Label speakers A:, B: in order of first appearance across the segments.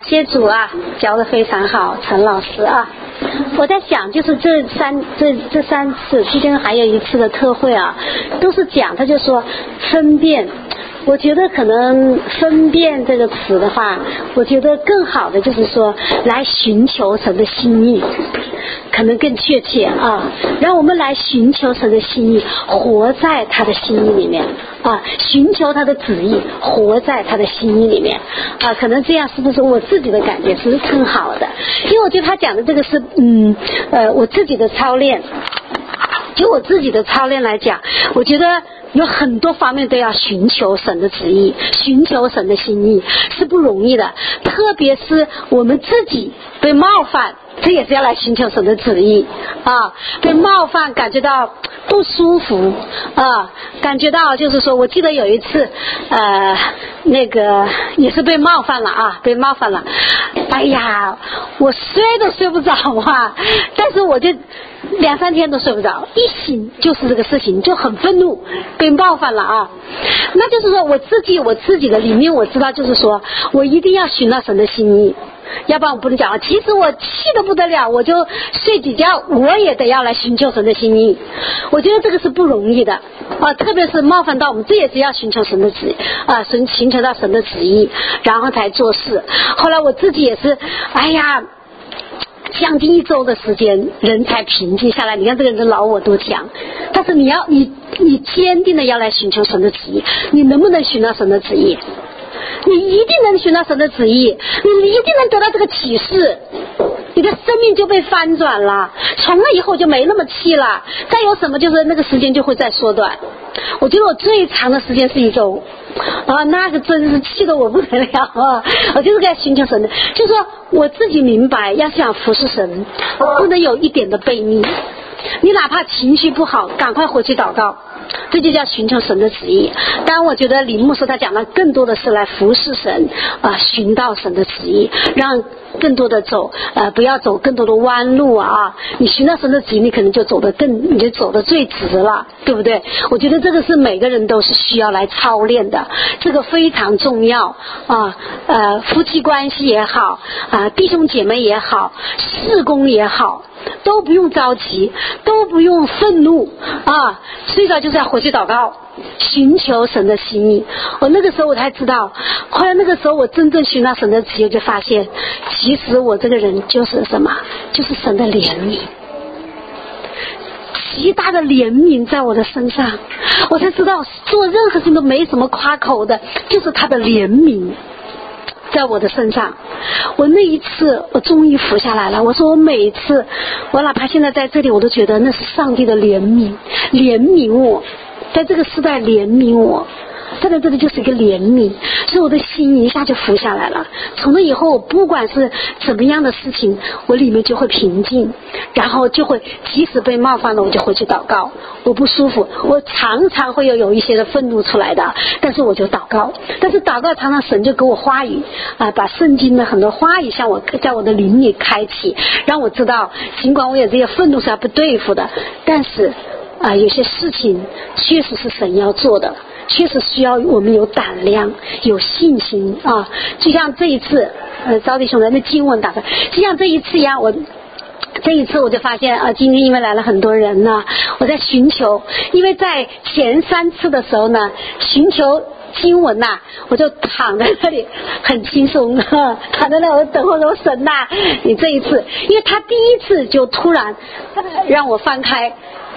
A: 谢主啊，教得非常好，陈老师啊。我在想，就是这三次，之前还有一次的特会啊，都是讲，他就说分辨。我觉得可能分辨这个词的话，我觉得更好的就是说来寻求神的心意，可能更确切啊。让我们来寻求神的心意，活在他的心意里面啊，寻求他的旨意，活在他的心意里面啊。可能这样是不是我自己的感觉是更好的？因为我觉得他讲的这个是我自己的操练。就我自己的操练来讲，我觉得有很多方面都要寻求神的旨意，寻求神的心意是不容易的，特别是我们自己被冒犯，这也是要来寻求神的旨意啊。被冒犯感觉到不舒服啊，感觉到就是说，我记得有一次那个也是被冒犯了啊，被冒犯了，哎呀，我睡都睡不着啊，但是我就2-3天都睡不着，一醒就是这个事情，就很愤怒，被冒犯了啊。那就是说我自己的里面我知道，就是说我一定要寻到神的心意，要不然我不能讲。其实我气得不得了，我就睡几觉，我也得要来寻求神的心意。我觉得这个是不容易的啊，特别是冒犯到我们，这也是要寻求神的旨意啊，寻求到神的旨意，然后才做事。后来我自己也是，哎呀。将近1周的时间，人才平静下来。你看这个人的老我多强，但是你坚定的要来寻求神的旨意，你能不能寻到神的旨意？你一定能寻到神的旨意，你一定能得到这个启示，你的生命就被翻转了，从那以后就没那么气了，再有什么就是那个时间就会再缩短。我觉得我最长的时间是1周啊，那个真是气得我不得了啊！我就是该寻求神的，就是说我自己明白，要想服侍神，不能有一点的悖逆。你哪怕情绪不好，赶快回去祷告，这就叫寻求神的旨意。当然我觉得李牧师他讲的更多的是来服侍神啊，寻到神的旨意，让更多的走不要走更多的弯路啊。你寻到神的旨意，你可能就你就走得最直了，对不对？我觉得这个是每个人都是需要来操练的，这个非常重要啊。夫妻关系也好啊，弟兄姐妹也好，事工也好，都不用着急，都不用愤怒啊，最早就是要回去祷告，寻求神的心意。那个时候我才知道，后来那个时候我真正寻到神的旨意，就发现其实我这个人就是什么，就是神的怜悯，极大的怜悯在我的身上。我才知道做任何事都没什么夸口的，就是他的怜悯在我的身上。我那一次我终于服下来了。我说我每一次，我哪怕现在在这里，我都觉得那是上帝的怜悯，怜悯我，在这个时代怜悯我，站在这里就是一个怜悯，所以我的心一下就服下来了。从那以后，不管是怎么样的事情，我里面就会平静，然后就会即使被冒犯了，我就回去祷告。我不舒服，我常常会有一些的愤怒出来的，但是我就祷告。但是祷告常常神就给我话语啊，把圣经的很多话语向我在我的灵里开启，让我知道，尽管我有这些愤怒是要不对付的，但是有些事情确实是神要做的，确实需要我们有胆量有信心啊。就像这一次招弟兄的那经文打开，就像这一次一样，这一次我就发现今天因为来了很多人呢，我在寻求，因为在前3次的时候呢，寻求经文呐，我就躺在那里很轻松躺在那我等候说神呐，你这一次，因为他第一次就突然让我翻开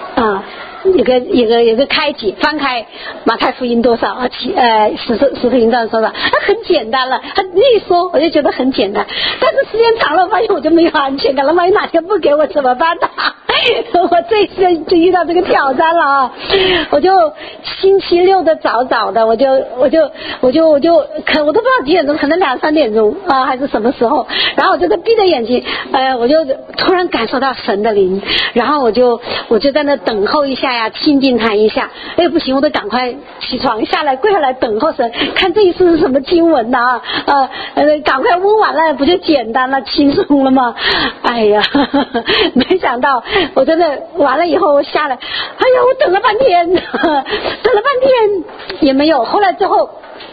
A: 有个开启，翻开马太福音多少使徒行传多少，很简单了，他一说我就觉得很简单，但是时间长了发现我就没有安全感了，万一哪天不给我怎么办呢？我这次就遇到这个挑战了啊！我就星期六的早的，我都不知道几点钟，可能2-3点钟还是什么时候，然后我就闭着眼睛，我就突然感受到神的灵，然后我就在那等候一下呀，亲近他一下，不行，我得赶快起床下来跪下来等候神，看这一次是什么经文呐赶快问完了不就简单了轻松了吗？哎呀没想到我真的完了以后我下来，哎呀我等了半天也没有。后来之后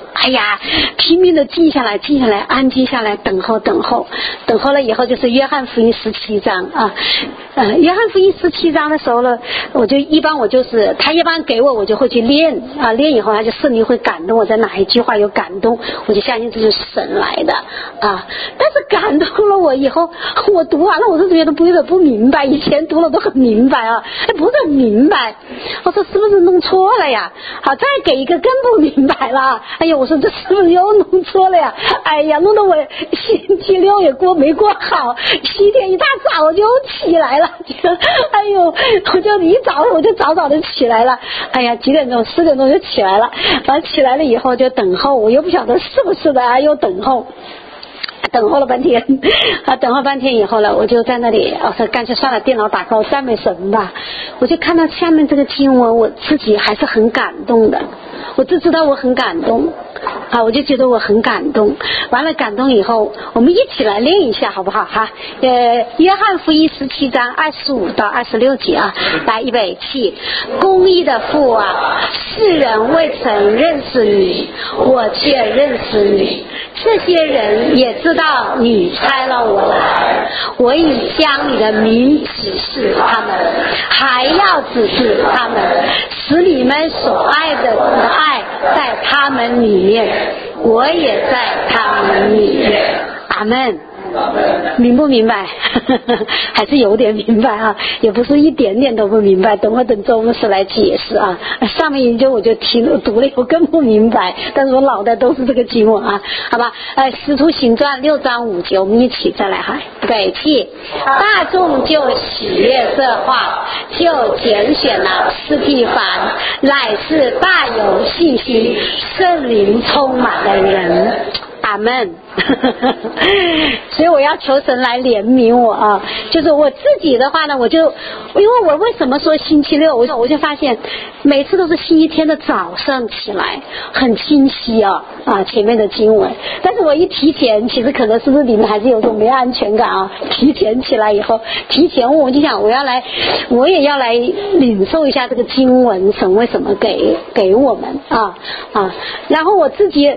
A: 哎呀，拼命的静下来，安静下来，等候了以后就是约翰福音17章啊。约翰福音17章的时候呢，我就是他一般给我就会去练啊，练以后他就圣灵会感动我，在哪一句话有感动，我就相信这就是神来的啊。但是感动了我以后，我读完了我就觉得有点不明白，以前读了都很明白啊，不是很明白，我说是不是弄错了呀？好，再给一个更不明白了，哎呀，我说这是不是又弄错了呀？哎呀，弄得我星期六也没过好，7天一大早我就起来了，哎呦，我就一早我就早的起来了，哎呀，几点钟4点钟就起来了，完起来了以后就等候，我又不晓得是不是的，又等候了半天啊，等候半天以后呢，我就在那里，我说干脆算了，电脑打开我赞美神吧。我就看到下面这个经文，我自己还是很感动的，我就知道我很感动啊，我就觉得我很感动。完了感动以后，我们一起来练一下好不好哈？约翰福音17章25到26节啊，来预备起。公义的父啊，世人未曾认识你，我却认识你，这些人也知道你差了我来，我已将你的名指示他们，还要指示他们，使你们所爱的爱在他们里面，我也在他们里面。阿们。明不明白？还是有点明白啊，也不是一点点都不明白，等周牧师来解释啊。上面研究我就读了以后更不明白，但是我脑袋都是这个经文啊，好吧。使徒行传6章5节，我们一起再来哈。对气，大众就喜悦这话，就拣选了司提反，乃是大有信心、圣灵充满的人。阿们。所以我要求神来怜悯我啊，就是我自己的话呢，因为我为什么说星期六，我就发现每次都是星期天的早上起来很清晰啊前面的经文，但是我一提前，其实可能是不是你们还是有种没安全感啊，提前起来以后，提前我就想我也要来领受一下这个经文，神为什么给我们啊，然后我自己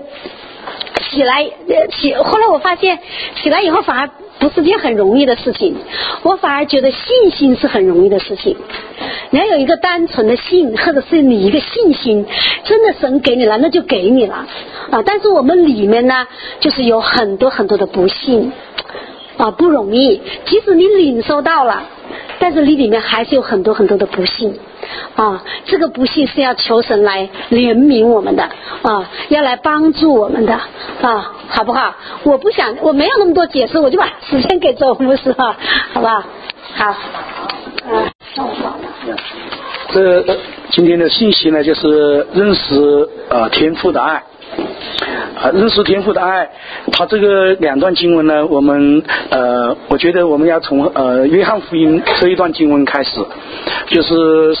A: 后来我发现起来以后反而不是件很容易的事情，我反而觉得信心是很容易的事情。你要有一个单纯的信，或者是你一个信心，真的神给你了那就给你了啊。但是我们里面呢，就是有很多很多的不信啊，不容易。即使你领受到了，但是你里面还是有很多很多的不信啊，这个不信是要求神来怜悯我们的啊，要来帮助我们的啊，好不好？我没有那么多解释，我就把时间给周牧师啊，好不好？好，
B: 今天的信息呢，就是认识天父的爱。认识天父的爱，他这个2段经文呢，我觉得我们要从约翰福音这一段经文开始，就是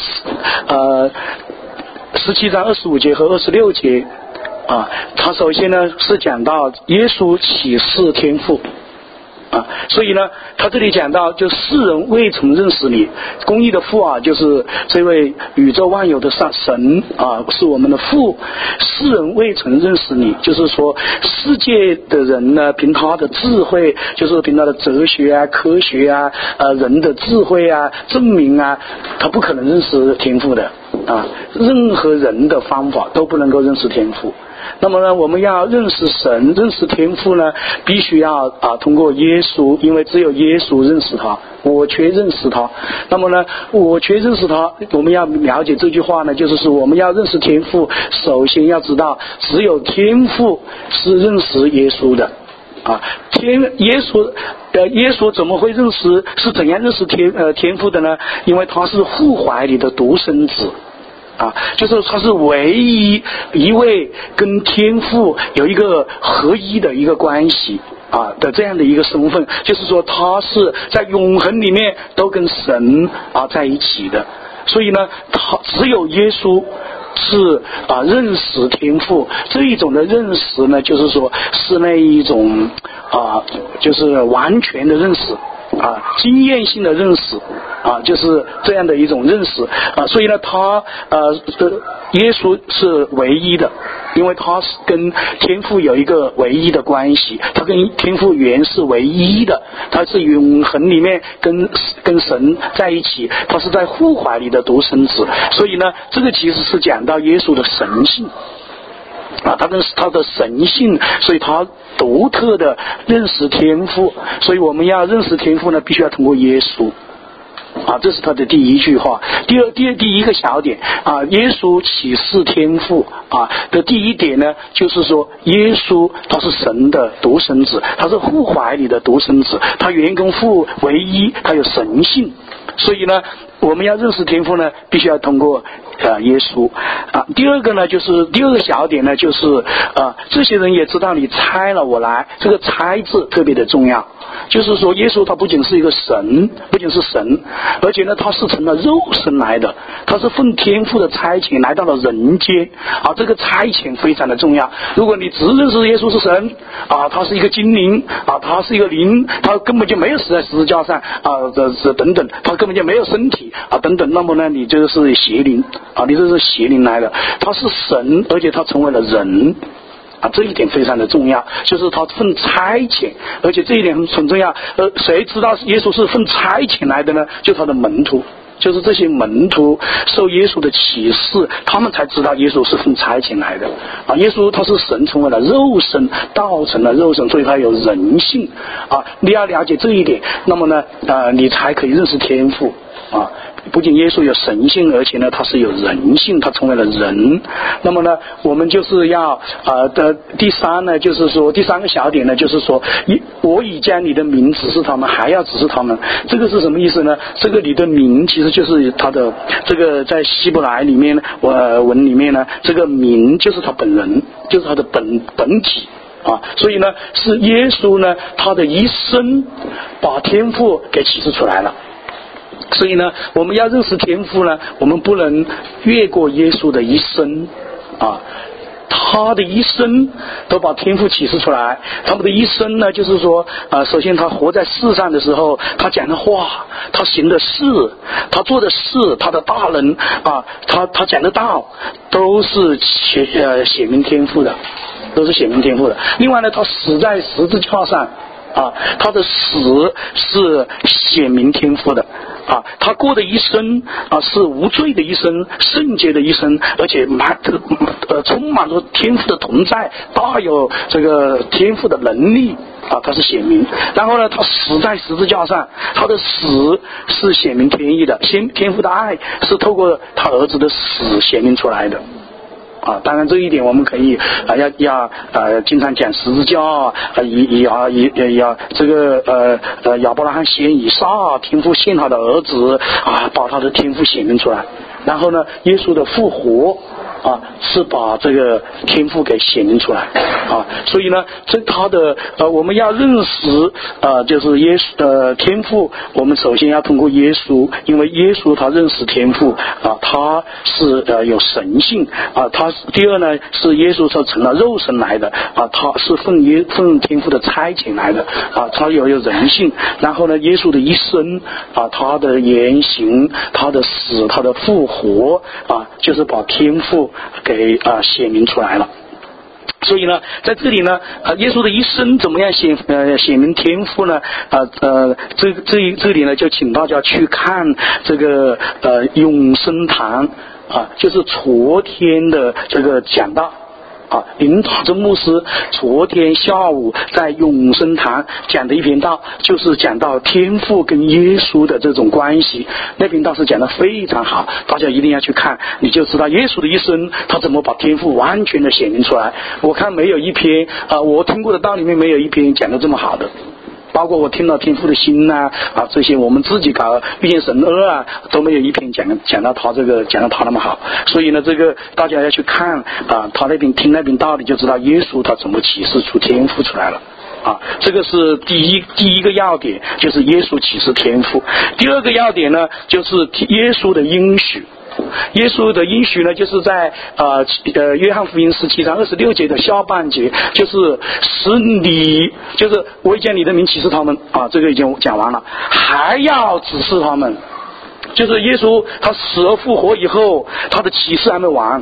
B: 17章25节和26节啊。他首先呢是讲到耶稣启示天父啊，所以呢他这里讲到就世人未曾认识你，公义的父啊，就是这位宇宙万有的神啊，是我们的父。世人未曾认识你，就是说世界的人呢，凭他的智慧，就是凭他的哲学啊、科学啊、人的智慧啊、证明啊，他不可能认识天父的啊，任何人的方法都不能够认识天父。那么呢，我们要认识神、认识天父呢，必须要通过耶稣，因为只有耶稣认识他，我却认识他。那么呢，我却认识他，我们要了解这句话呢，就是说我们要认识天父，首先要知道只有天父是认识耶稣的啊。耶稣怎么会认识？是怎样认识天父的呢？因为他是父怀里的独生子。就是他是唯一一位跟天父有一个合一的一个关系的这样的一个身份，就是说他是在永恒里面都跟神在一起的。所以呢，只有耶稣是认识天父，这一种的认识呢，就是说是那一种就是完全的认识经验性的认识就是这样的一种认识所以呢，耶稣是唯一的因为他是跟天父有一个唯一的关系，他跟天父原是唯一的，他是永恒里面跟神在一起，他是在父怀里的独生子。所以呢，这个其实是讲到耶稣的神性啊，他跟他的神性，所以他独特的认识天父。所以我们要认识天父呢，必须要通过耶稣啊，这是他的第一句话。第一个小点啊，耶稣启示天父啊的第一点呢，就是说耶稣他是神的独生子，他是父怀里的独生子，他原跟父为一，他有神性。所以呢，我们要认识天父呢，必须要通过耶稣啊。第二个呢，就是第二个小点呢，就是这些人也知道你差了我来，这个差字特别的重要。就是说耶稣他不仅是一个神，不仅是神，而且呢他是成了肉身来的，他是奉天父的差遣来到了人间啊，这个差遣非常的重要。如果你只认识耶稣是神啊，他是一个精灵啊，他是一个灵，他根本就没有死在十字架上啊，等等，他根本就没有身体啊等等，那么呢你这个是邪灵啊，你这是邪灵来的。他是神，而且他成为了人啊，这一点非常的重要，就是他奉差遣，而且这一点很重要。谁知道耶稣是奉差遣来的呢？就他的门徒，就是这些门徒受耶稣的启示，他们才知道耶稣是奉差遣来的啊。耶稣他是神成为了肉身，道成了肉身，所以他有人性啊。你要了解这一点，那么呢你才可以认识天父啊。不仅耶稣有神性，而且呢他是有人性，他成为了人。那么呢我们就是要第三呢，就是说第三个小点呢，就是说我已将你的名指示他们，还要指示他们。这个是什么意思呢？这个你的名其实就是他的这个在希伯来里面文里面呢，这个名就是他本人，就是他的本体啊。所以呢是耶稣呢他的一生把天父给启示出来了。所以呢我们要认识天父呢，我们不能越过耶稣的一生啊，他的一生都把天父启示出来。他们的一生呢，就是说首先他活在世上的时候，他讲的话，他行的事，他做的事，他的大能啊，他讲的道，都是显明天父的，都是显明天父的。另外呢，他死在十字架上啊，他的死是显明天父的啊，他过的一生啊是无罪的一生，圣洁的一生，而且充满着天父的同在，大有这个天父的能力啊，他是显明。然后呢，他死在十字架上，他的死是显明天意的，天父的爱是透过他儿子的死显明出来的。啊，当然这一点我们可以要经常讲十字架这个亚伯拉罕献以撒，天父献他的儿子啊，把他的天父显明出来。然后呢，耶稣的复活啊，是把这个天父给显明出来啊。所以呢，这他的我们要认识就是耶稣天父，我们首先要通过耶稣，因为耶稣他认识天父啊，他是有神性啊。他第二呢，是耶稣他成了肉身来的啊，他是奉天父的差遣来的啊，他有人性。然后呢，耶稣的一生啊，他的言行，他的死，他的复活啊，就是把天父给显明出来了。所以呢，在这里呢，耶稣的一生怎么样显明天父呢？这里呢，就请大家去看这个永生堂啊，就是昨天的这个讲道。林塔真牧师昨天下午在永生堂讲的一篇道，就是讲到天父跟耶稣的这种关系。那篇道是讲得非常好，大家一定要去看，你就知道耶稣的一生他怎么把天父完全的显明出来。我看没有一篇我听过的道里面没有一篇讲得这么好的。包括我听到天父的心这些我们自己搞遇见神2都没有一篇讲到他那么好。所以呢，这个大家要去看他那边听那边道理，就知道耶稣他怎么启示出天父出来了这个是第一个要点，就是耶稣启示天父。第二个要点呢，就是耶稣的应许。耶稣的应许呢，就是在约翰福音17章26节的下半节，就是就是我已将你的名启示他们这个已经讲完了，还要指示他们。就是耶稣他死而复活以后，他的启示还没完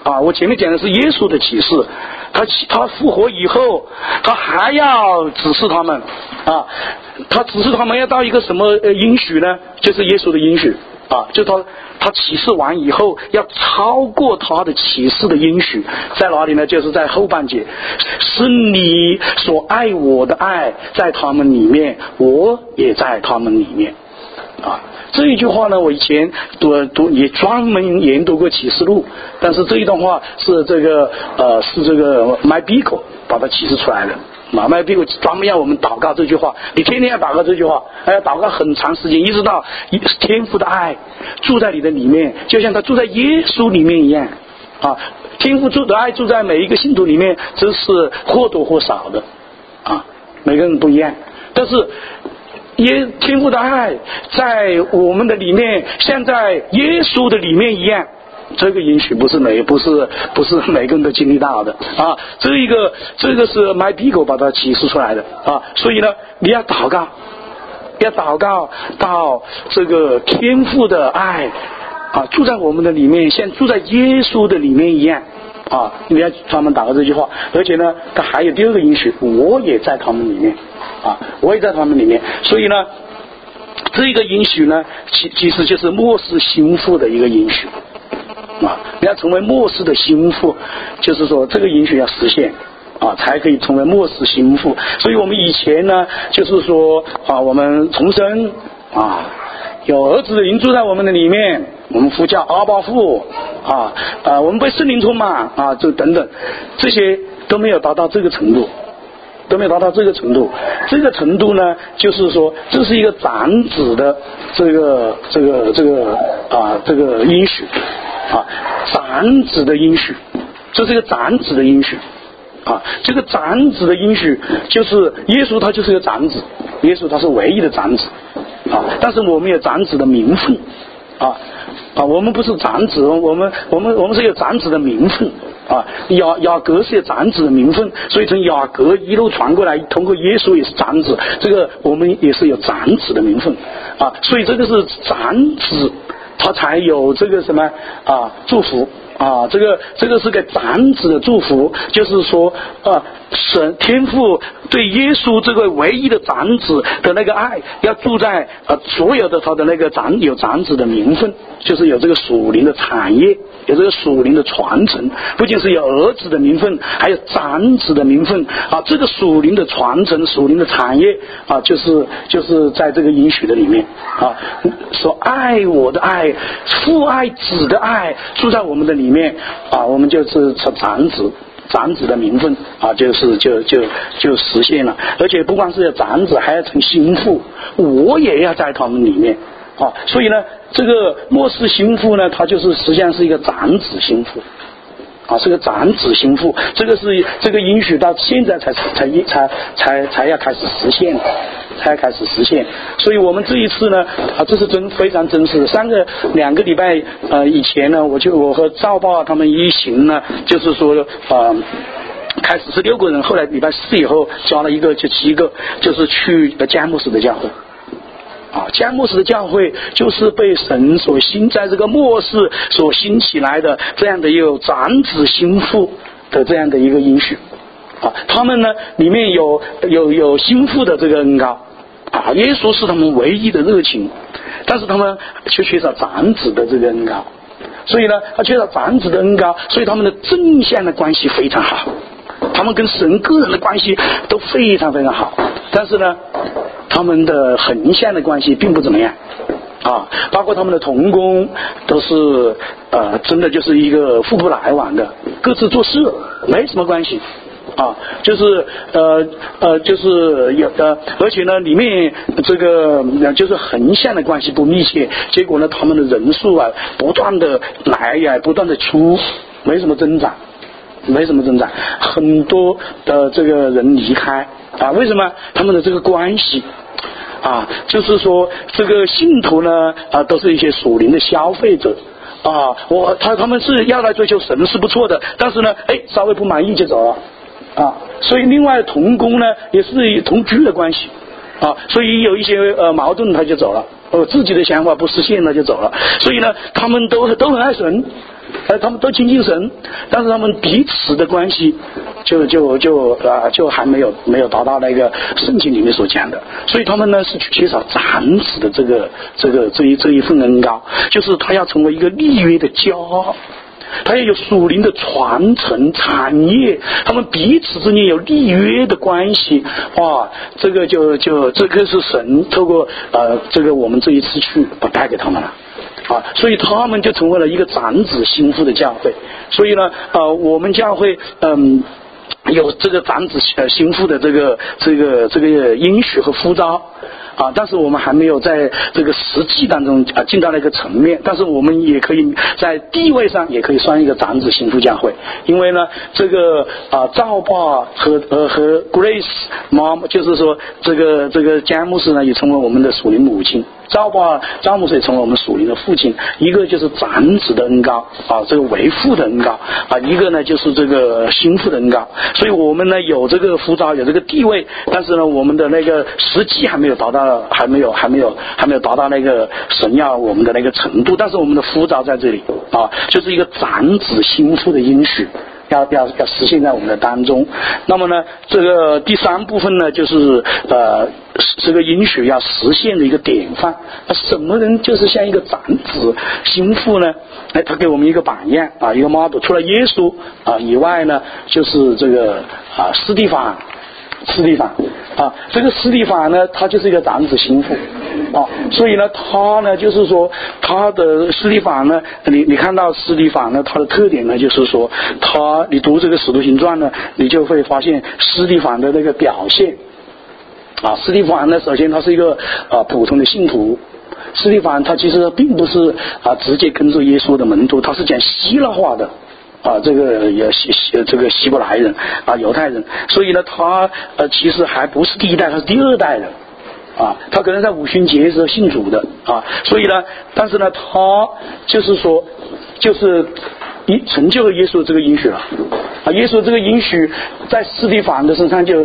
B: 我前面讲的是耶稣的启示，他复活以后，他还要指示他们他指示他们要到一个什么应许呢？就是耶稣的应许就他启示完以后要超过他的启示的应许，在哪里呢？就是在后半节，是你所爱我的爱在他们里面，我也在他们里面这一句话呢，我以前也专门研读过启示录，但是这一段话是这个麦比狗把它启示出来的。麦比狗专门要我们祷告这句话，你天天要祷告这句话，要祷告很长时间，一直到天父的爱住在你的里面，就像他住在耶稣里面一样天父的爱住在每一个信徒里面，这是或多或少的每个人不一样，但是天父的爱在我们的里面，像在耶稣的里面一样，这个允许不是每个人都经历到的这个是麦比狗把它启示出来的所以呢，你要祷告到这个天父的爱住在我们的里面，像住在耶稣的里面一样你要专门祷告这句话。而且呢，它还有第二个允许，我也在他们里面我也在他们里面。所以呢，这个允许呢，其实就是末世心腹的一个允许你要成为末世的心腹，就是说这个允许要实现才可以成为末世心腹。所以我们以前呢，就是说我们重生有儿子的灵住在我们的里面，我们呼叫阿爸父我们被圣灵充满这等等，这些都没有达到这个程度，这个程度呢，就是说这是一个长子的这个应许长子的应许，这是一个长子的应许这个长子的应许就是耶稣，他就是个长子，耶稣他是唯一的长子但是我们有长子的名分我们不是长子，我们是有长子的名分雅各是有长子的名分，所以从雅各一路传过来，通过耶稣也是长子，这个我们也是有长子的名分所以这个是长子他才有这个什么祝福这个是个长子的祝福，就是说神天父对耶稣这个唯一的长子的那个爱，要住在所有的他的那个有长子的名分，就是有这个属灵的产业，有这个属灵的传承，不仅是有儿子的名分，还有长子的名分这个属灵的传承，属灵的产业就是在这个应许的里面说爱我的爱，父爱子的爱住在我们的里面我们就是长子的名分就实现了。而且不光是长子，还要成心腹，我也要在他们里面所以呢，这个末世心腹呢，它就是实际上是一个长子心腹是个长子心腹，这个应许到现在才要开始实现，所以我们这一次呢这是非常真实的。2个礼拜以前呢，我和赵爸他们一行呢，就是说开始是6个人，后来礼拜4以后加了一个就7个，就是去佳木斯的教会佳木斯的教会就是被神所在这个末世所兴起来的这样的有长子心腹的这样的一个应许他们呢里面有心腹的这个恩膏耶稣是他们唯一的热情，但是他们却缺少长子的这个恩膏，所以呢他缺少长子的恩膏，所以他们的正向的关系非常好，他们跟神个人的关系都非常非常好，但是呢他们的横向的关系并不怎么样包括他们的同工都是真的就是一个互不来往的，各自做事，没什么关系就是有的，而且呢里面这个就是横向的关系不密切，结果呢他们的人数不断的来不断的出，没什么增长，很多的这个人离开为什么？他们的这个关系就是说这个信徒呢都是一些属灵的消费者他们是要来追求神是不错的，但是呢稍微不满意就走了所以另外同工呢也是同居的关系所以有一些矛盾他就走了自己的想法不实现了就走了。所以呢，他们都很爱神，他们都亲近神，但是他们彼此的关系就还没有达到那个圣经里面所讲的。所以他们呢是缺少长子的这一份恩膏，就是他要成为一个立约的家，他要有属灵的传承产业，他们彼此之间有立约的关系。哇，这个这个是神透过这个我们这一次去带给他们了。所以他们就成为了一个长子心腹的教会。所以呢，我们教会有这个长子心腹的这个应许和呼召但是我们还没有在这个实际当中进到那个层面，但是我们也可以在地位上也可以算一个长子心腹教会。因为呢，这个赵爸和 Grace 妈妈，就是说这个詹姆斯呢也成为我们的属灵母亲，詹姆斯也成为我们属灵的父亲。一个就是长子的恩膏这个为父的恩膏一个呢就是这个心腹的恩膏。所以我们呢有这个呼召，有这个地位，但是呢我们的那个实际还没有达到，还没有达到那个神要我们的那个程度。但是我们的呼召在这里就是一个长子心腹的应许要实现在我们的当中。那么呢，这个第三部分呢，就是这个应许要实现的一个典范。那什么人就是像一个长子心腹呢？他给我们一个榜样一个 model。除了耶稣以外呢，就是这个司提反这个司提反呢，他就是一个长子心腹所以呢，他呢就是说他的司提反呢，你看到司提反呢，他的特点呢就是说你读这个使徒行传呢，你就会发现司提反的那个表现司提反呢，首先他是一个普通的信徒。司提反他其实并不是直接跟着耶稣的门徒，他是讲希腊话的这个也这个希伯来人犹太人。所以呢，他其实还不是第一代，他是第二代人他可能在五旬节时候信主的所以呢，但是呢，他就是说成就了耶稣这个应许了耶稣这个应许在司提反的身上就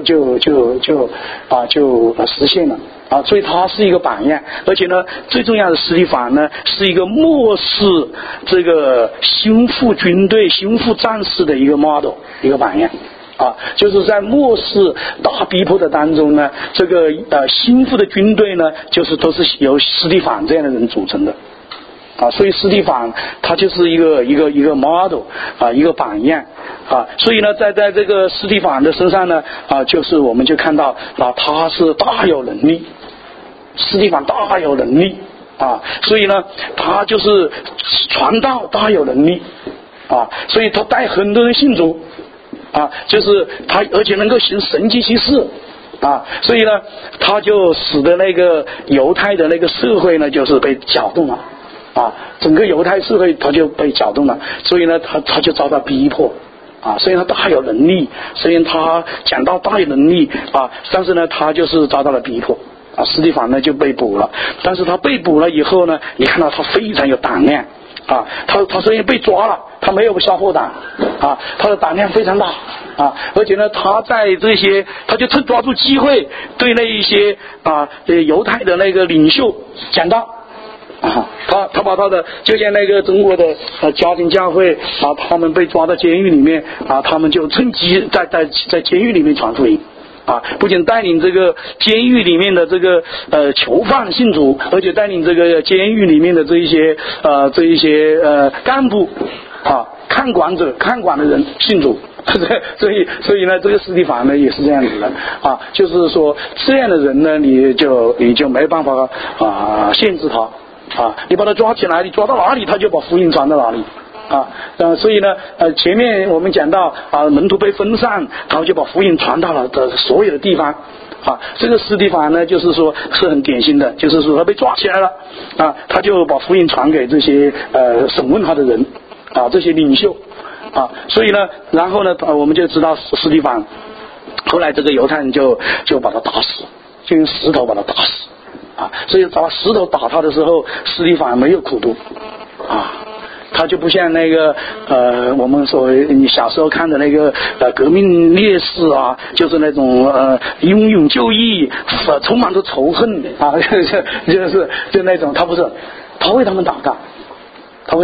B: 实现了所以他是一个榜样。而且呢，最重要的司提反呢是一个漠视这个心腹军队心腹战士的一个 model， 一个榜样就是在末世大逼迫的当中呢，这个心腹的军队呢，都是由司提反这样的人组成的所以司提反他就是一个 model 一个榜样所以呢，在这个司提反的身上呢就是我们就看到他是大有能力，司提反大有能力所以呢，他就是传道大有能力所以他带很多人信主就是他，而且能够行神迹奇事所以呢，他就使得那个犹太的那个社会呢，就是被搅动了整个犹太社会他就被搅动了。所以呢，他就遭到逼迫虽然他大有能力，虽然他讲到大有能力但是呢，他就是遭到了逼迫司提反呢就被捕了。但是他被捕了以后呢，你看到他非常有胆量他虽然被抓了，他没有消破胆他的胆量非常大而且呢，他在这些他就抓住机会对那一些犹太的那个领袖讲道他把他的就像那个中国的家庭教会他们被抓到监狱里面他们就趁机在监狱里面传福音不仅带领这个监狱里面的这个囚犯信主，而且带领这个监狱里面的这一些干部看管的人信主。所以呢，这个司提反呢也是这样子的就是说这样的人呢，你就没办法限制他你把他抓起来，你抓到哪里他就把福音传到哪里所以呢前面我们讲到门徒被分散，然后就把福音传到了所有的地方这个司提反呢就是说是很典型的，就是说他被抓起来了他就把福音传给这些审问他的人这些领袖所以呢，然后呢我们就知道司提反后来这个犹太人就把他打死，就用石头把他打死所以把石头打他的时候，司提反没有苦读他就不像那个我们所谓你小时候看的那个革命烈士啊，就是那种英勇就义，充满着仇恨啊，就那种。他不是，他为他们祷告，他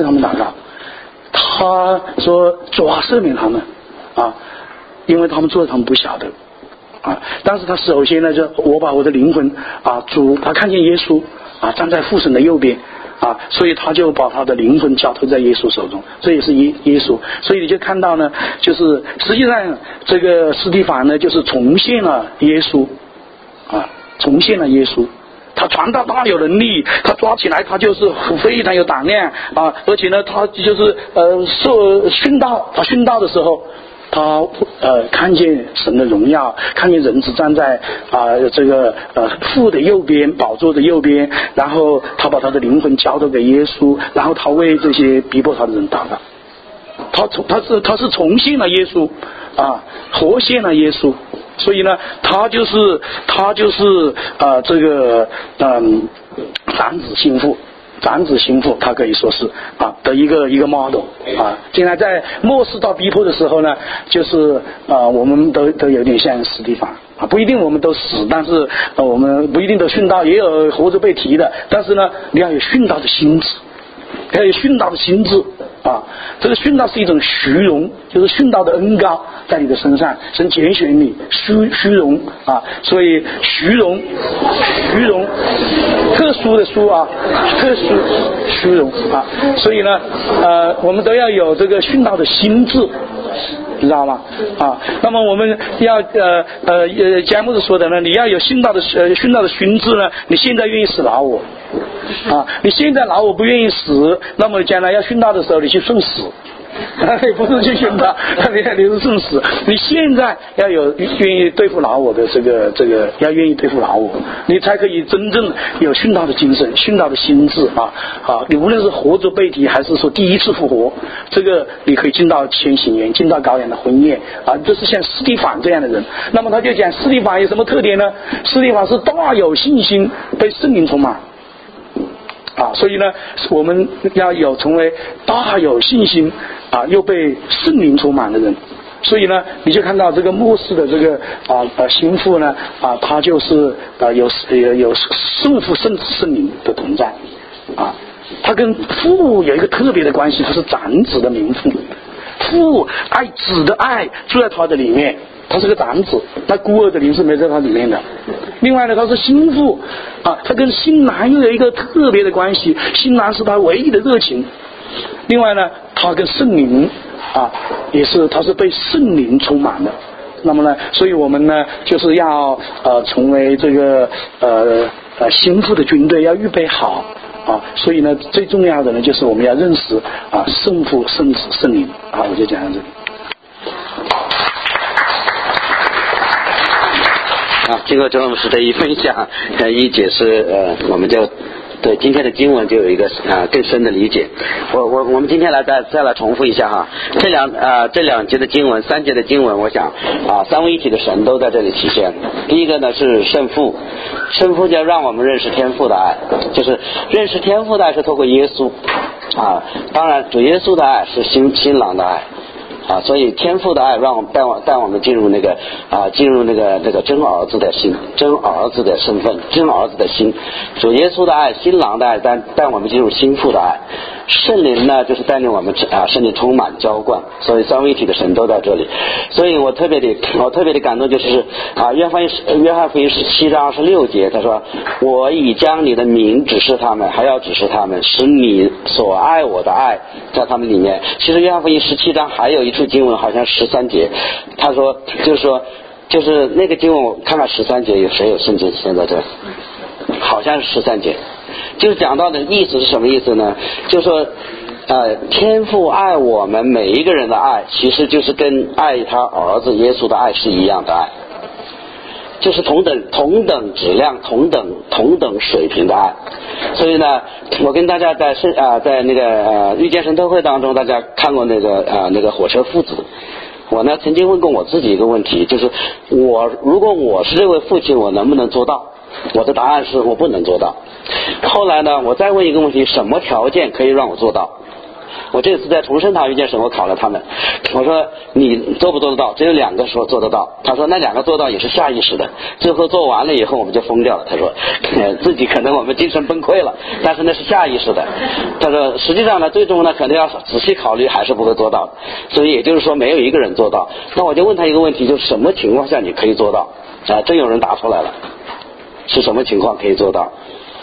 B: 说主啊赦免他们啊，因为他们做的他们不晓得啊。但是他首先呢，就我把我的灵魂啊，主他看见耶稣啊站在父神的右边啊，所以他就把他的灵魂交托在耶稣手中，这也是耶稣。所以你就看到呢，就是实际上这个司提反呢，就是重现了耶稣啊，重现了耶稣。他传道大有能力，他抓起来他就是非常有胆量啊，而且呢，他就是受殉道，他殉道的时候，他看见神的荣耀，看见人子站在这个父的右边，宝座的右边，然后他把他的灵魂交托给耶稣，然后他为这些逼迫他的人祷告。他是重现了耶稣啊，活现了耶稣。所以呢，他就是这个长子心腹，他可以说是的一个 model 啊。现在在末世到逼迫的时候呢，就是我们都有点像司提反啊，不一定我们都死，但是我们不一定都殉道，也有活着被提的。但是呢，你要有殉道的心智，要有殉道的心智啊。这个殉道是一种虚荣，就是殉道的恩膏在你的身上，神拣选你，虚荣啊，所以虚荣，特殊的殊啊，虚荣啊，所以呢，我们都要有这个殉道的心智，知道吗？啊，那么我们要佳木子说的呢，你要有殉道的心智呢，你现在愿意死老我啊，你现在老我不愿意死，那么将来要殉道的时候，你去送死。不是去殉道，你是送死。你现在要有愿意对付老我的这个，要愿意对付老我，你才可以真正有殉道的精神、殉道的心智啊！你无论是活着被提，还是说第一次复活，这个你可以进到千禧年，进到羔羊的婚宴啊！这是像司提反这样的人。那么他就讲司提反有什么特点呢？司提反是大有信心，被圣灵充满。所以呢，我们要有成为大有信心又被圣灵充满的人。所以呢，你就看到这个末世的这个心腹呢他就是有圣父圣子圣灵的同在他跟父有一个特别的关系，他是长子的名分，父爱子的爱住在他的里面，他是个长子，他孤儿的灵是没在他里面的。另外呢，他是心腹他跟新郎又有一个特别的关系，新郎是他唯一的热情。另外呢，他跟圣灵也是，他是被圣灵充满的。那么呢，所以我们呢就是要成为这个心腹的军队，要预备好所以呢，最重要的呢就是我们要认识圣父、圣子、圣灵我就讲到这里。
C: 经过周牧师的一分享一解释我们就对今天的经文就有一个更深的理解。我们今天再来重复一下这两节的经文，3节的经文，我想三位一体的神都在这里体现。第一个呢是圣父就要让我们认识天父的爱，就是认识天父的爱是透过耶稣当然主耶稣的爱是新郎的爱所以天父的爱让我们带我们进入那个真儿子的心，真儿子的身份，真儿子的心。主耶稣的爱，新郎的爱带我们进入新父的爱。圣灵呢就是带领我们圣灵充满浇灌，所以三位一体的神都在这里。所以我特别的感动，就是约翰福音17章26节，他说我已将你的名指示他们，还要指示他们，使你所爱我的爱在他们里面。其实约翰福音17章还有一处经文，好像13节，他说就是那个经文，我看看13节有谁有圣经现在这好像是13节，就是讲到的意思是什么意思呢？就是说天父爱我们每一个人的爱，其实就是跟爱他儿子耶稣的爱是一样的爱，就是同等质量、同等水平的爱。所以呢，我跟大家在那个遇见神特会当中，大家看过那个火车父子。我呢曾经问过我自己一个问题，就是如果我是这位父亲，我能不能做到？我的答案是我不能做到。后来呢，我再问一个问题，什么条件可以让我做到？ 我这次在重生堂遇见神，我考了他们，我说你做不做得到？只有2个说做得到。他说那2个做到也是下意识的，最后做完了以后我们就疯掉了。他说自己可能我们精神崩溃了，但是那是下意识的。他说实际上呢，最终呢可能要仔细考虑还是不会做到的。所以也就是说没有一个人做到。那我就问他一个问题，就是什么情况下你可以做到？真有人答出来了，是什么情况可以做到？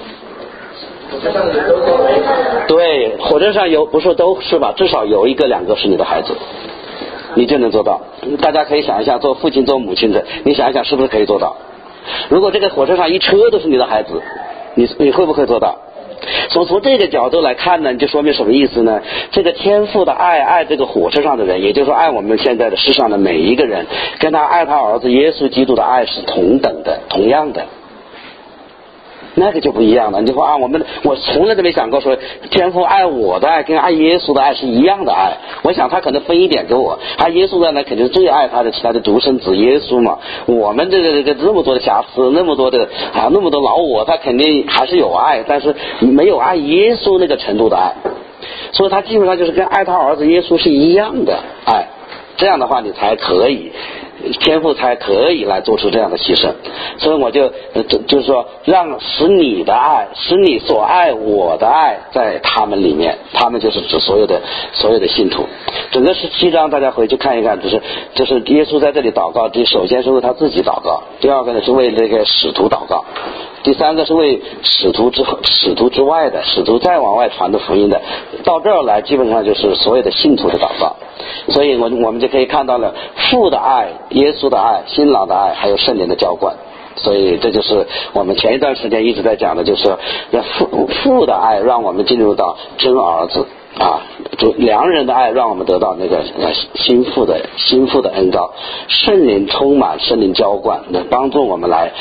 C: 对，火车上有，不说都是吧，至少有1个2个是你的孩子，你就能做到。大家可以想一下，做父亲做母亲的，你想一想是不是可以做到？如果这个火车上一车都是你的孩子，你会不会做到？从这个角度来看呢，就说明什么意思呢？这个天父的爱这个火车上的人，也就是说爱我们现在的世上的每一个人，跟他爱他儿子耶稣基督的爱是同等的，同样的。那个就不一样了。你说我从来都没想过说天父爱我的爱跟爱耶稣的爱是一样的爱。我想他可能分一点给我，爱耶稣的爱呢肯定最爱他的独生子耶稣嘛。我们这个那么多的瑕疵，那么多的那么多老我，他肯定还是有爱，但是没有爱耶稣那个程度的爱。所以他基本上就是跟爱他儿子耶稣是一样的爱。这样的话你才可以，天父才可以来做出这样的牺牲。所以我就是说，使你的爱，使你所爱我的爱在他们里面，他们就是指所有的信徒。整个17章大家回去看一看，就是耶稣在这里祷告，首先是为他自己祷告，第二个呢是为这个使徒祷告，第三个是为使徒之外的，使徒再往外传的福音的。到这儿来基本上就是所有的信徒的祷告。所以我们就可以看到了父的爱、耶稣的爱、新郎的爱，还有圣灵的浇灌。所以这就是我们前一段时间一直在讲的，就是父的爱让我们进入到真儿子良人的爱让我们得到那个心腹的恩膏，圣灵充满，圣灵浇灌，能帮助我们来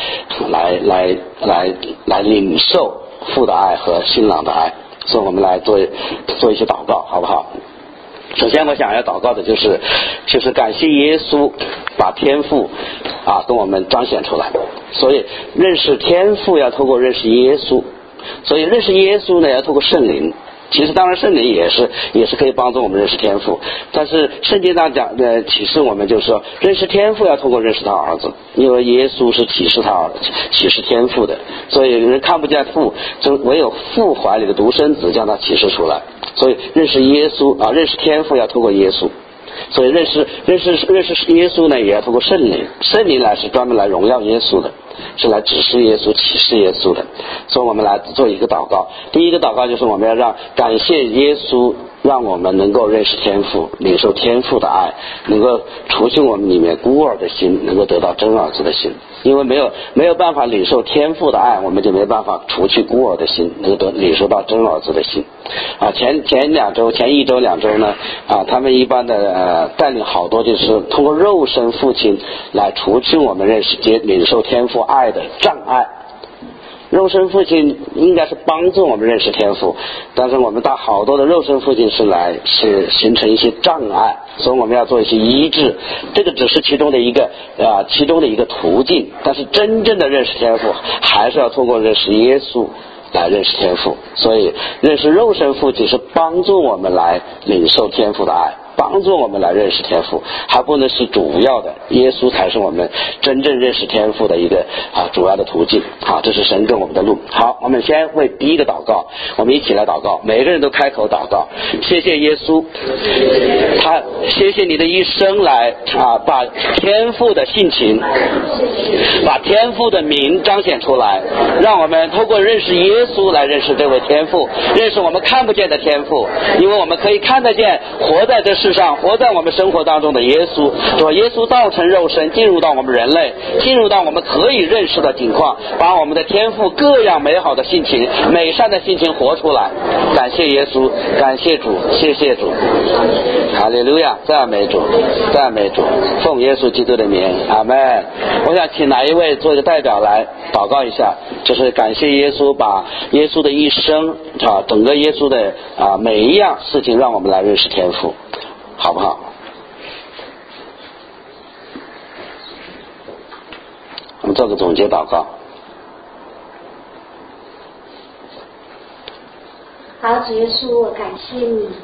C: 领受父的爱和新郎的爱。所以我们来做一些祷告，好不好？首先我想要祷告的就是感谢耶稣把天父跟我们彰显出来。所以认识天父要透过认识耶稣，所以认识耶稣呢要透过圣灵。其实当然圣灵也是可以帮助我们认识天父，但是圣经上讲启示我们就是说认识天父要透过认识他儿子，因为耶稣是启示天父的，所以人看不见父，就唯有父怀里的独生子将他启示出来。所以认识耶稣认识天父要透过耶稣，所以认识耶稣呢也要透过圣灵，圣灵来是专门来荣耀耶稣的，是来指示耶稣、启示耶稣的。所以我们来做一个祷告。第一个祷告就是我们要感谢耶稣，让我们能够认识天父，领受天父的爱，能够除去我们里面孤儿的心，能够得到真儿子的心。因为没有办法领受天父的爱，我们就没办法除去孤儿的心，能够领受到真儿子的心。前1周2周呢他们一般的带领好多就是通过肉身父亲来除去我们领受天父爱的障碍。肉身父亲应该是帮助我们认识天父，但是我们好多的肉身父亲是形成一些障碍，所以我们要做一些医治。这个只是其中的一个途径，但是真正的认识天父还是要通过认识耶稣来认识天父。所以认识肉身父亲是帮助我们来领受天父的爱，帮助我们来认识天父，还不能是主要的，耶稣才是我们真正认识天父的一个主要的途径。好，这是神给我们的路。好，我们先为第一个祷告，我们一起来祷告，每个人都开口祷告。谢谢耶稣，谢谢你的一生来把天父的性情，把天父的名彰显出来，让我们透过认识耶稣来认识这位天父，认识我们看不见的天父，因为我们可以看得见活在这世上，活在我们生活当中的耶稣。说耶稣道成肉身，进入到我们人类，进入到我们可以认识的境况，把我们的天父各样美好的性情、美善的性情活出来。感谢耶稣，感谢主，谢谢主，哈利路亚，赞美主，赞美主，奉耶稣基督的名，阿们。我想请哪一位做一个代表来祷告一下，就是感谢耶稣把耶稣的一生整个耶稣的每一样事情让我们来认识天父，好不好？我们做个总结祷告。
A: 好，主耶稣，我感谢你，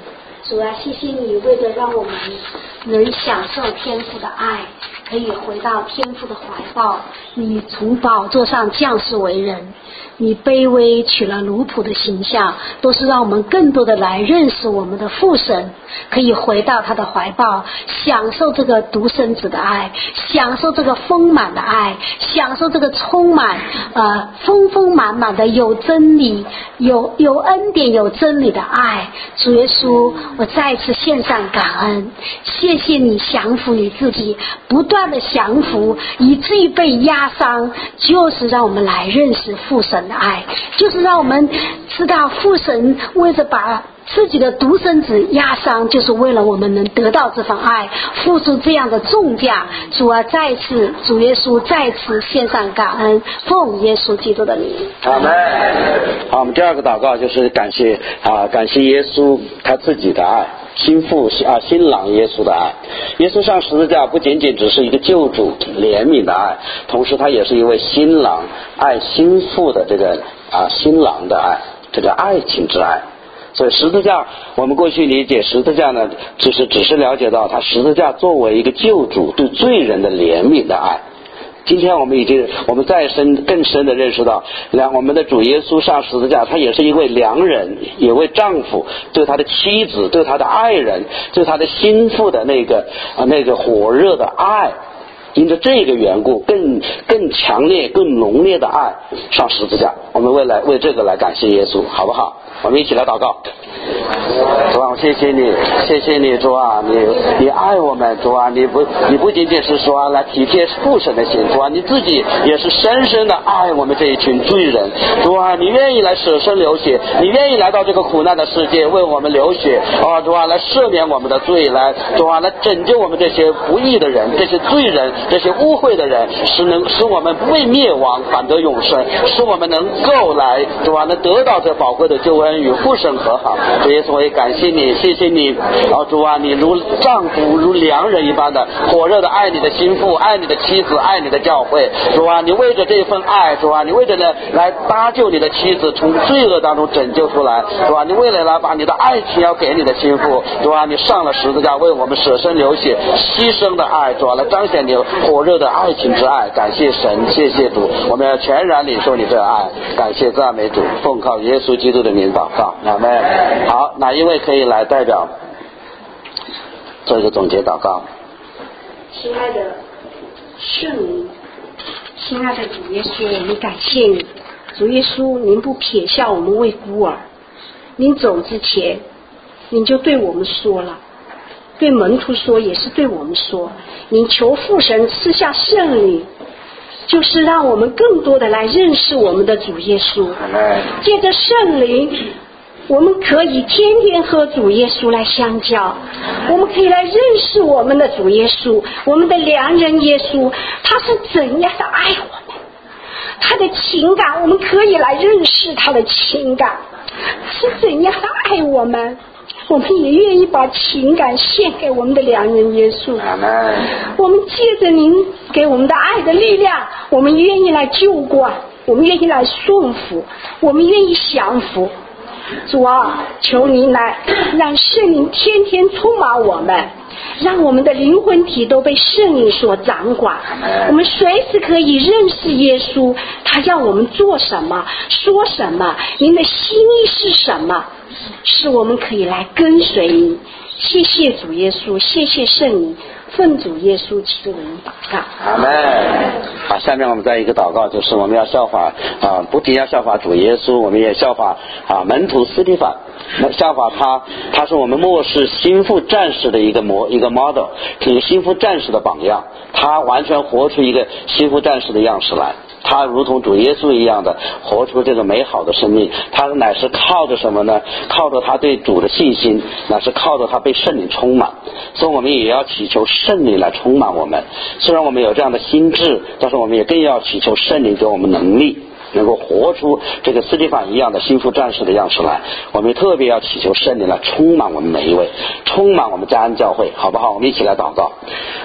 A: 主啊，谢谢你为了让我们能享受天父的爱，可以回到天父的怀抱，你从宝座上降世为人，你卑微取了奴仆的形象，都是让我们更多的来认识我们的父神，可以回到他的怀抱，享受这个独生子的爱，享受这个丰满的爱，享受这个充满丰丰满满的有真理有恩典有真理的爱。主耶稣，我再一次献上感恩，谢谢你降服你自己，不断的降服，以至于被压伤，就是让我们来认识父神的爱，就是让我们知道父神为着把自己的独生子压伤，就是为了我们能得到这份爱，付出这样的重价。主啊，再一次，主耶稣再次献上感恩，奉耶稣基督的名。
C: 阿们。好，我们第二个祷告就是感谢耶稣他自己的爱，新郎耶稣的爱。耶稣上十字架不仅仅只是一个救主怜悯的爱，同时他也是一位新郎爱新妇的这个新郎的爱，这个爱情之爱。所以十字架，我们过去理解十字架呢，只是了解到他十字架作为一个救主对罪人的怜悯的爱。今天我们再更深的认识到，我们的主耶稣上十字架，他也是一位良人，一位丈夫，对他的妻子，对他的爱人，对他的心腹的那个火热的爱，因着这个缘故，更强烈更浓烈的爱上十字架。我们为这个来感谢耶稣，好不好？我们一起来祷告。主啊，谢谢你，主啊，你爱我们，主啊，你不仅仅是说来体贴父神的心，主啊，你自己也是深深的爱我们这一群罪人，主啊，你愿意来舍身流血，你愿意来到这个苦难的世界为我们流血，主啊，来赦免我们的罪，主啊，来拯救我们这些不义的人，这些罪人，这些污秽的人，使我们不被灭亡，反得永生，使我们能够来，主啊，能得到这宝贵的救恩，与父神和好。主耶稣，我也感谢你，谢谢你，主啊，你如丈夫如良人一般的火热的爱你的心腹，爱你的妻子，爱你的教会。主啊，你为着这份爱，主啊，你为着呢来搭救你的妻子从罪恶当中拯救出来，主啊，你为了来把你的爱情要给你的心腹，主啊，你上了十字架为我们舍身流血牺牲的爱，主啊，来彰显你火热的爱情之爱。感谢神，谢谢主，我们要全然领受你这爱，感谢赞美主，奉靠耶稣基督的名祷告，阿们。好，哪一位可以来代表做一个总结祷告？
A: 亲爱的圣灵，亲爱的主耶稣，我们感谢你，主耶稣，您不撇下我们为孤儿，您走之前您就对我们说了，对门徒说，也是对我们说，您求父神赐下圣灵，就是让我们更多的来认识我们的主耶稣。借着圣灵，我们可以天天和主耶稣来相交，我们可以来认识我们的主耶稣，我们的良人耶稣，他是怎样的爱我们，他的情感，我们可以来认识他的情感是怎样的爱我们，我们也愿意把情感献给我们的良人耶稣。我们借着您给我们的爱的力量，我们愿意来救国，我们愿意来顺服，我们愿意降服。主啊，求您来让圣灵天天充满我们，让我们的灵魂体都被圣灵所掌管，我们随时可以认识耶稣，他要我们做什么说什么，您的心意是什么，是我们可以来跟随您。谢谢主耶稣，谢谢圣灵，奉主耶稣基督的名祷告，
C: 阿们。好，下面我们再一个祷告，就是我们要效法不仅要效法主耶稣，我们也效法门徒司提反，效法他是我们末世心腹战士的一个 model， 一个心腹战士的榜样，他完全活出一个心腹战士的样式来，他如同主耶稣一样的活出这个美好的生命，他乃是靠着什么呢？靠着他对主的信心，乃是靠着他被圣灵充满。所以我们也要祈求圣灵来充满我们，虽然我们有这样的心智，但是我们也更要祈求圣灵给我们能力，能够活出这个司提反一样的心腹战士的样式来。我们特别要祈求圣灵来充满我们每一位，充满我们嘉恩教会，好不好？我们一起来祷告。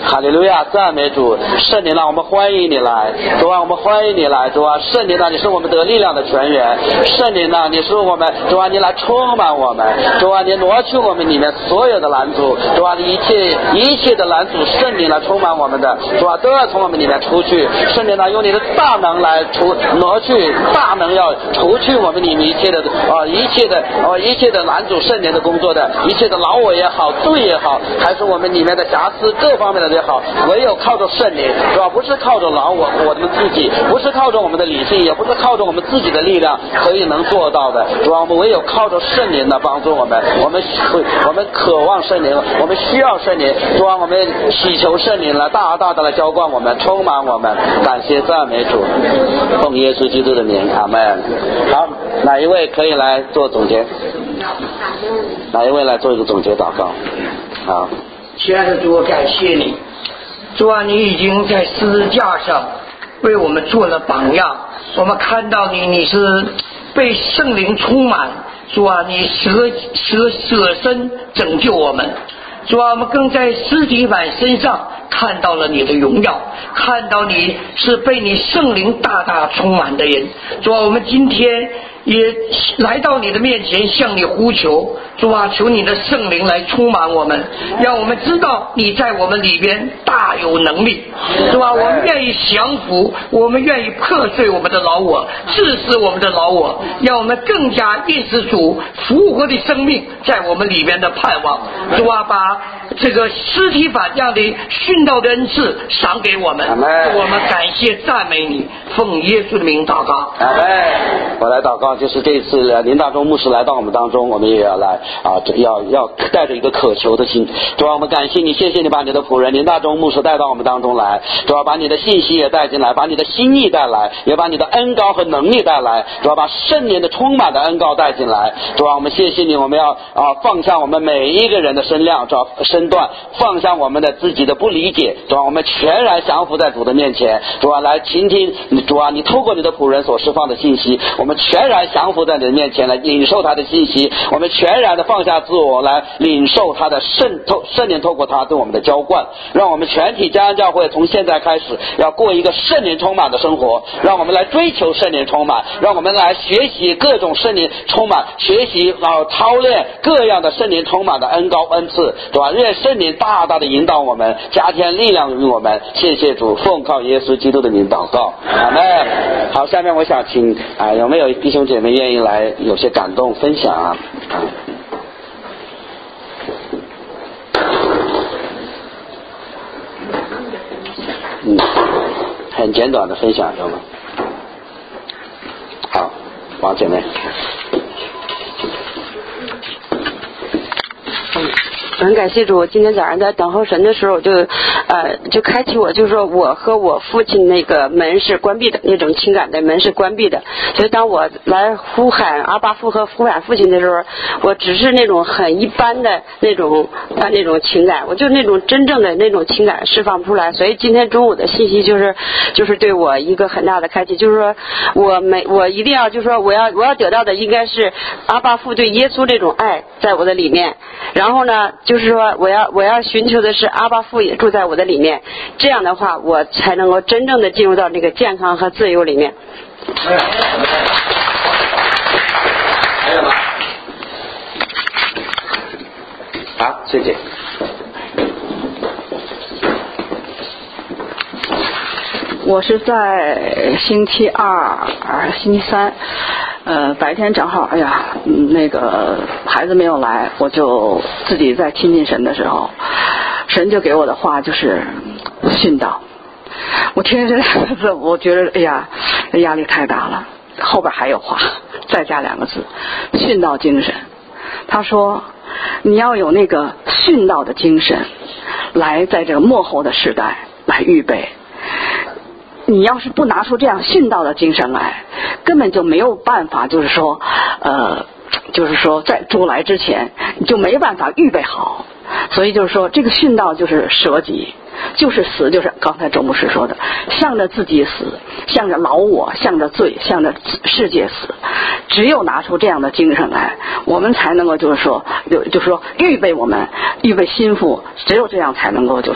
C: 哈利路亚，赞美主。圣灵啊，我们欢迎你来，主啊，我们欢迎你来，主啊，圣灵啊，你是我们得力量的泉源，圣灵啊，你是我们，主啊，你来充满我们，主啊，你挪去我们里面所有的拦阻，主啊，一切的拦阻，圣灵来充满我们的，主啊，都要从我们里面出去，圣灵啊，用你的大能来挪去，大能要除去我们里面一切的拦阻圣灵的工作的一切的老我也好，罪也好，还是我们里面的瑕疵各方面的也好，唯有靠着圣灵，是吧？不是靠着老我们自己，不是靠着我们的理性，也不是靠着我们自己的力量可以能做到的，是吧？我们唯有靠着圣灵的帮助我们渴望圣灵，我们需要圣灵，是吧？我们祈求圣灵来大的来浇灌我们，充满我们，感谢赞美主，奉耶稣基督的名，阿们。好，哪一位可以来做总结？哪一位来做一个总结祷告？好，
D: 亲爱的主，我感谢你，主啊，你已经在十字架上为我们做了榜样，我们看到你是被圣灵充满，主啊，你舍身拯救我们，主啊，我们更在司提反身上看到了你的荣耀，看到你是被你圣灵大充满的人，主啊，我们今天也来到你的面前向你呼求，主啊，求你的圣灵来充满我们，让我们知道你在我们里边大有能力，主啊，我们愿意降服，我们愿意破碎我们的老我，治死我们的老我，让我们更加认识主复活的生命在我们里边的盼望，主啊，把这个司提反这样的殉道的恩赐赏给我们，我们感谢赞美你，奉耶稣的名祷告。
C: 我来祷告，就是这一次林大中牧师来到我们当中，我们也要来要带着一个渴求的心，主啊，我们感谢你，谢谢你把你的仆人林大中牧师带到我们当中来，主啊，把你的信息也带进来，把你的心意带来，也把你的恩膏和能力带来，主啊，把圣灵的充满的恩膏带进来，主啊，我们谢谢你，我们要放下我们每一个人的身量身段，放下我们的自己的不理解，主啊，我们全然降服在主的面前，主啊，来倾听主啊，你透过你的仆人所释放的信息，我们全然降服在你的面前来领受他的信息，我们全然的放下自我来领受他的圣灵透过他对我们的浇灌，让我们全体家安教会从现在开始要过一个圣灵充满的生活，让我们来追求圣灵充满，让我们来学习各种圣灵充满，学习操练各样的圣灵充满的恩膏恩赐，对吧？愿圣灵大的引导我们，加添力量于我们，谢谢主，奉靠耶稣基督的名祷告，阿们。好，下面我想请有没有弟兄姐妹愿意来有些感动分享啊？很简短的分享有吗？好，王姐妹。
E: 很感谢主，今天早上在等候神的时候就开启我，就是说我和我父亲那个门是关闭的，那种情感的门是关闭的，所以当我来呼喊阿爸父和呼喊父亲的时候，我只是那种很一般的那种情感，我就那种真正的那种情感释放不出来，所以今天中午的信息就是对我一个很大的开启，就是说我一定要就是说我要得到的应该是阿爸父对耶稣这种爱在我的里面，然后呢就是说我要寻求的是阿爸父也住在我的里面，这样的话我才能够真正的进入到这个健康和自由里面。
C: 还有吗？好，谢谢。
F: 我是在星期二、星期三，白天正好，那个孩子没有来，我就自己在亲近神的时候，神就给我的话就是训导。我听这两个字，我觉得压力太大了。后边还有话，再加两个字，训导精神。他说你要有那个训导的精神，来在这个末后的时代来预备。你要是不拿出这样训导的精神来，根本就没有办法，就是说在主来之前你就没办法预备好。所以就是说这个训导就是舍己，就是死，就是刚才周牧师说的，向着自己死，向着老我，向着罪，向着世界死。只有拿出这样的精神来，我们才能够就是说预备我们，预备心腹，只有这样才能够就是说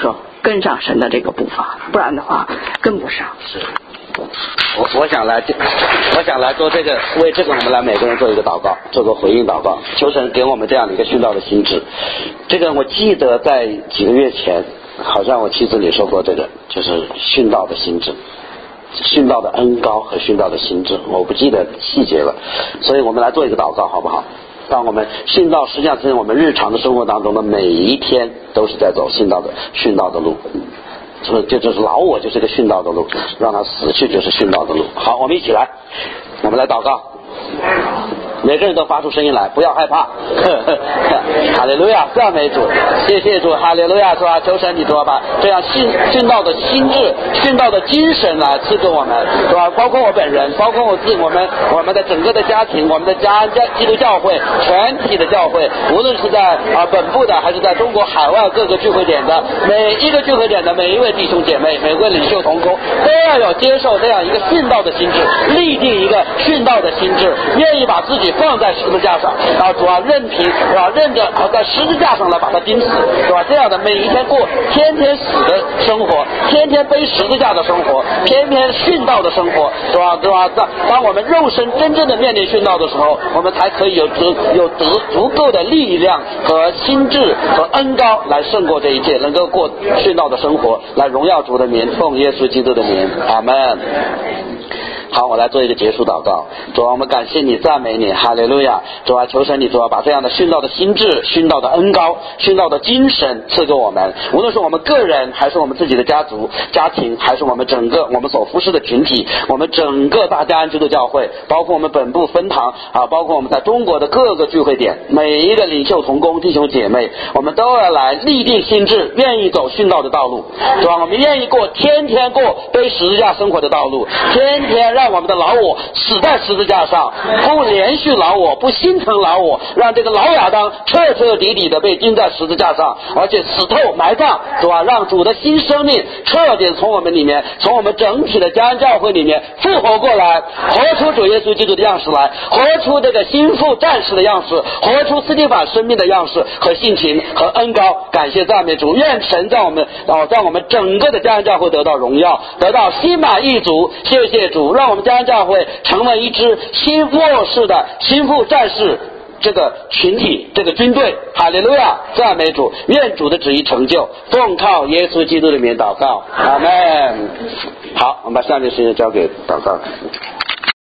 F: 跟上神的这个步伐，不然的话跟不上。
C: 是。我想来做这个，为这个我们来每个人做一个祷告，做个回应祷告，求神给我们这样的一个殉道的心智。这个我记得在几个月前，好像我妻子里说过这个，就是殉道的心智，殉道的恩膏和殉道的心智，我不记得细节了，所以我们来做一个祷告好不好？当我们殉道，实际上是我们日常的生活当中的每一天都是在走殉道的路。就是老我就是个殉道的路，让他死去就是殉道的路。好，我们一起来，我们来祷告，每个人都发出声音来，不要害怕。哈利路亚，赞美主，谢谢主，哈利路亚，是吧？求神你说把这样殉道的心智、殉道的精神来赐给我们，是吧？包括我本人，包括我自己，我们的整个的家庭，我们的基督教会全体的教会，无论是在本部的还是在中国海外各个聚会点的每一个聚会点的每一位弟兄姐妹，每位领袖同工，都要有接受这样一个殉道的心智，立定一个殉道的心智，愿意把自己放在十字架上，然后主要任凭是吧，任着在十字架上来把它钉死，是吧？这样的每一天过天天死的生活，天天背十字架的生活，天天殉道的生活，是吧？当我们肉身真正的面临殉道的时候，我们才可以有足够的力量和心智和恩膏来胜过这一切，能够过殉道的生活，来荣耀主的名，奉耶稣基督的名，阿们。好，我来做一个结束祷告。主啊，我们感谢你，赞美你，哈利路亚。主啊，求神你主啊，把这样的殉道的心智、殉道的恩膏、殉道的精神赐给我们，无论是我们个人，还是我们自己的家族、家庭，还是我们整个我们所服侍的群体，我们整个大家安基督教会，包括我们本部分堂啊，包括我们在中国的各个聚会点，每一个领袖同工弟兄姐妹，我们都要来立定心智，愿意走殉道的道路。主啊，我们愿意天天过背十字架生活的道路，天天让我们的老我死在十字架上，不连续老我，不心疼老我，让这个老亚当彻彻底底的被钉在十字架上，而且死透埋葬，是吧？让主的新生命彻底从我们里面，从我们整体的家人教会里面复活过来，活出主耶稣基督的样式来，活出这个心腹战士的样式，活出斯蒂法生命的样式和性情和恩膏。感谢赞美主，愿神在我们整个的家人教会得到荣耀，得到心满意足。谢谢主，让我们家人教会成为一支新末世的心腹战士这个群体，这个军队。哈利路亚，赞美主，愿主的旨意成就，奉靠耶稣基督的名祷告，阿们。好，我们把下面时间交给祷告。